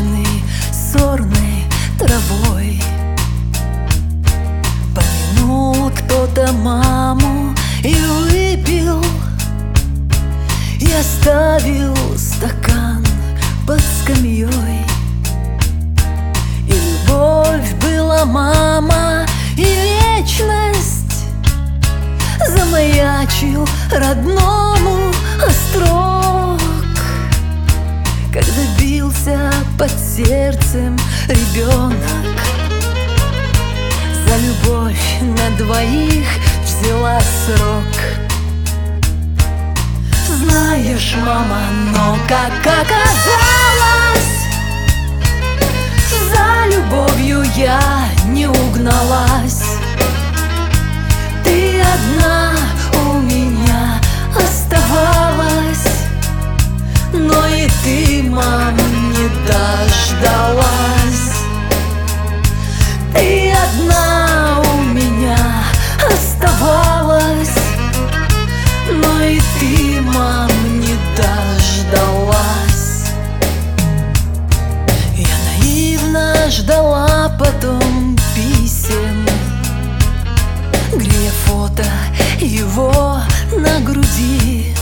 усыпанный сорной травой. Помянул кто-то маму и выпил, и оставил стакан под скамьей. И любовь была мама, и вечность замаячил родному острог, когда бился под сердцем ребенок. За любовь на двоих взяла срок. Знаешь, мама, но как оказалось, за любовью я не угналась. Ты одна у меня оставалась, но и ты, мам, не дождалась. Ты одна у меня оставалась, но и ты, мам, не дождалась. Я наивно ждала потом писем, грея фото его на груди.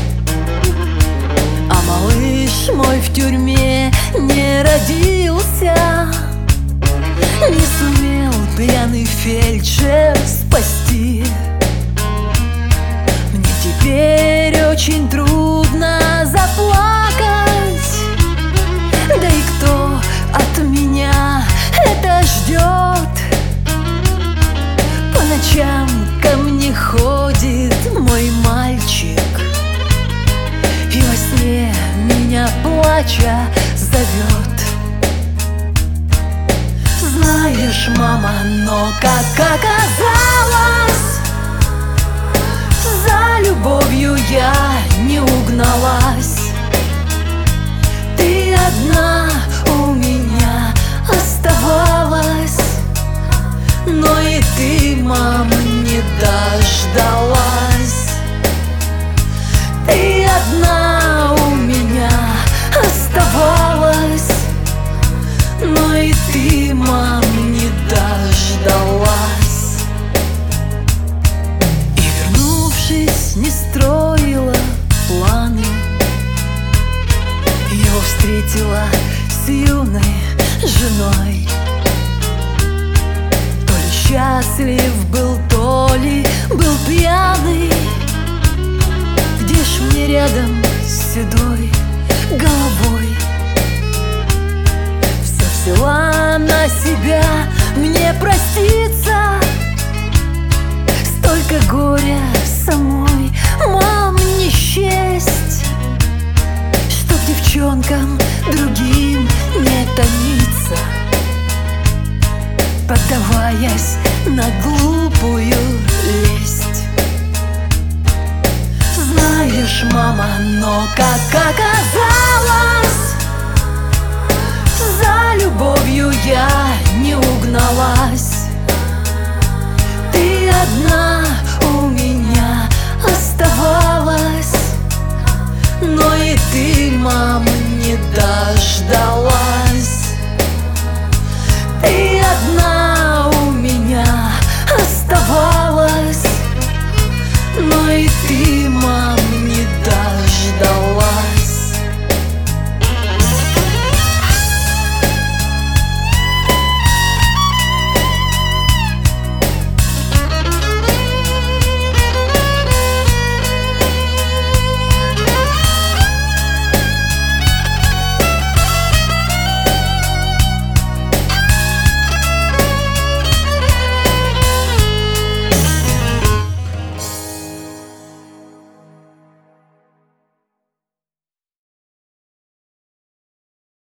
А малыш мой в тюрьме не родился, не сумел пьяный фельдшер спасти. Мне теперь очень трудно заплакать, да и кто от меня это ждет? По ночам ко мне ходит мой мальчик, и во сне меня плача зовет. Знаешь, мама, но как оказалось, за любовью я не угналась. Ты одна у меня оставалась, но и ты, мам, не дождалась. Ты одна у меня оставалась, но и ты, мам, не дождалась. И вернувшись, не строила планы, его встретила с юной женой. То ли счастлив был, то ли был пьяный. Где ж мне рядом с седой головой? Все взяла на себя мне проститься, столько горя самой, мам, не счесть, чтоб девчонкам другим не томиться, поддаваясь на глупую лесть. Знаешь, мама, но как оказалось, за любовью я не угналась.